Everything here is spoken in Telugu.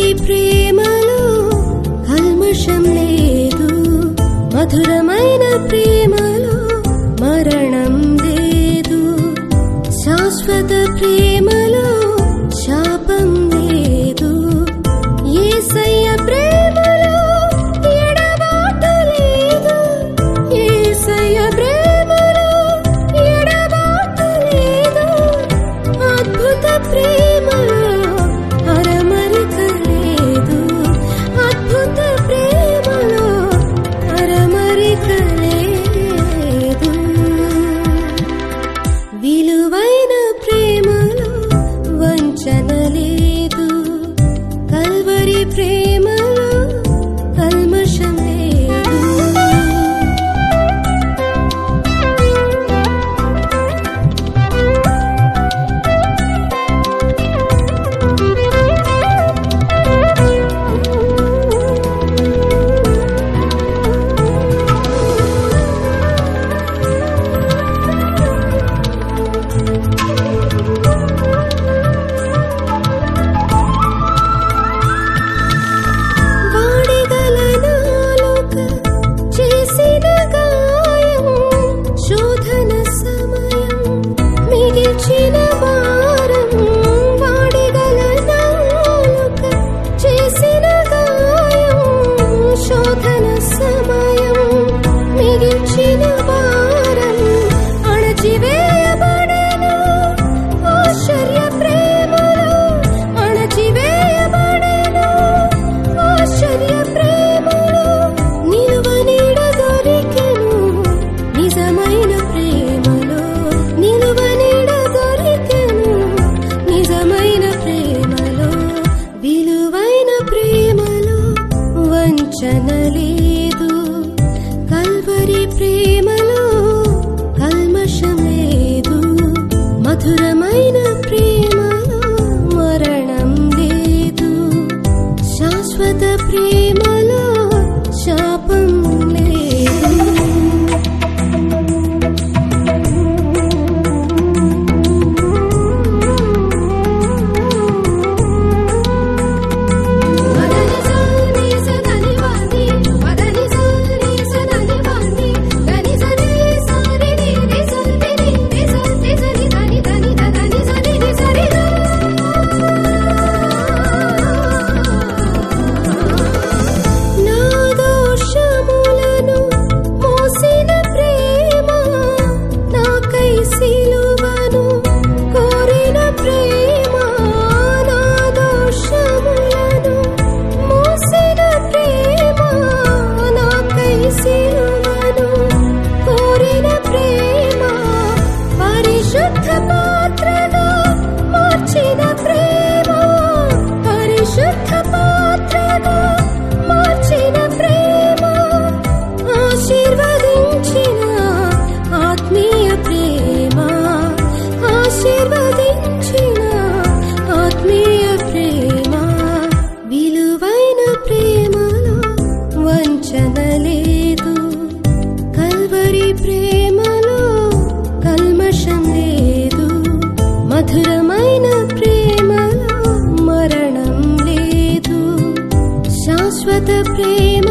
కల్వరి ప్రేమలో కల్మషం లేదు, మధురమైన ప్రేమలో మరణం లేదు, శాశ్వత ప్రేమలో శాపం లేదు, యేసయ్య ప్రేమలో ఎడబాటు లేదు, యేసయ్య ప్రేమలో ఎడబాటు లేదు, అద్భుత ప్రేమలో అరమరిక లేదు, అద్భుత ప్రేమలో అరమరిక లేదు, విలువైన ప్రేమలో వంచన లేదు, కల్వరి ప్రేమలో కల్మషం లేదు. వంచన లేదు, కల్వరి ప్రేమలో కల్మషం లేదు, మధురమైన ప్రేమలో మరణం లేదు, శాశ్వత ప్రేమలో శాపం లేదు. మధురమైన ప్రేమలో మరణం లేదు, శాశ్వత ప్రేమ